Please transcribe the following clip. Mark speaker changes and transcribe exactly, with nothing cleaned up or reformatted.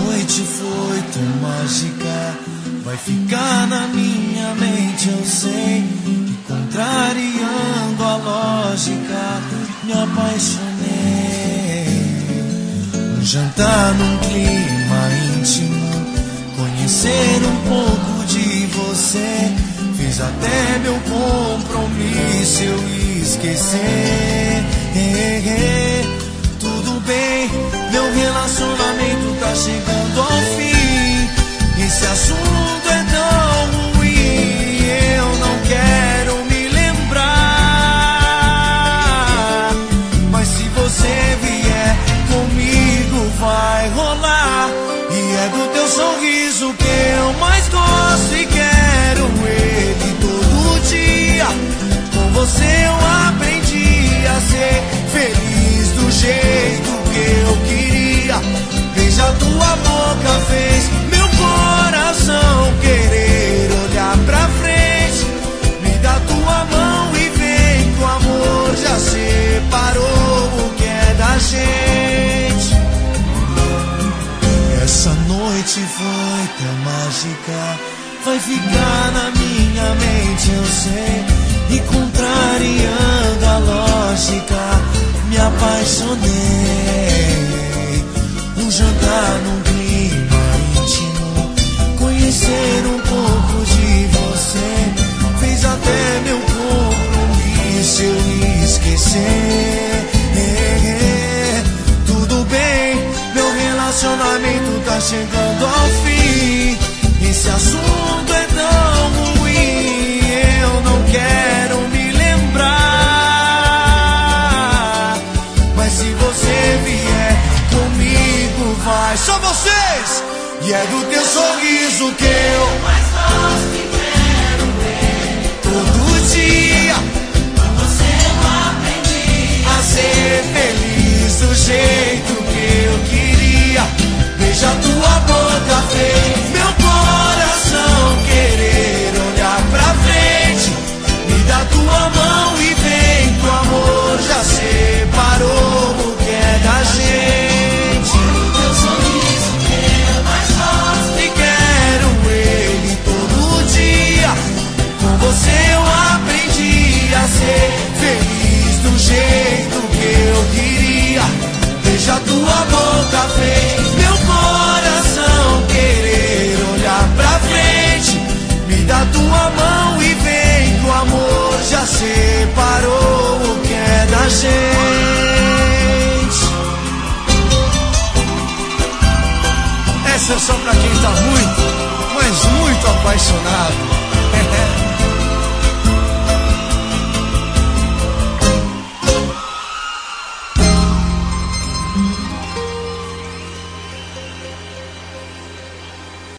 Speaker 1: noite foi tão mágica, vai ficar na minha mente, eu sei. E contrariando a lógica, me apaixonei. Um jantar num clima íntimo, conhecer um pouco de você, fiz até meu compromisso eu esquecer. Tudo bem, meu relacionamento tá chegando ao fim. Esse assunto é tão ruim, eu não quero me lembrar. Mas se você vier comigo vai rolar. E é do teu sorriso que eu mais gosto e quero ele todo dia. Com você eu aprendi a ser feliz do jeito que eu queria. Beijar tua boca fez meu coração querer olhar pra frente. Me dá tua mão e vem, que o amor já separou o que é da gente. Essa noite foi tão mágica, vai ficar na minha mente, eu sei. E contrariando a lógica, me apaixonei. Um jantar num clima íntimo, conhecer um pouco de você, fez até meu compromisso eu esquecer. Tudo bem, meu relacionamento tá chegando ao fim. Esse assunto é tão ruim, eu não quero me lembrar. Mas se você vier comigo vai. Só vocês! E é do teu sorriso que eu
Speaker 2: mais gosto e quero ver
Speaker 1: todo dia.
Speaker 2: Com você eu aprendi
Speaker 1: A ser feliz do jeito que eu queria. Beija tua boca fez meu coração querer olhar pra frente. Me dá tua mão e vem, que o amor já separou o que é da gente.
Speaker 2: teu sorriso que eu mais gosto
Speaker 1: E quero ele todo dia. Com você eu aprendi a ser feliz do jeito que eu queria. Beija tua boca fez meu coração querer olhar pra frente. Me dá tua mão e vem, que o amor já separou o que é da gente. Essa é só pra quem tá muito, mas muito apaixonado.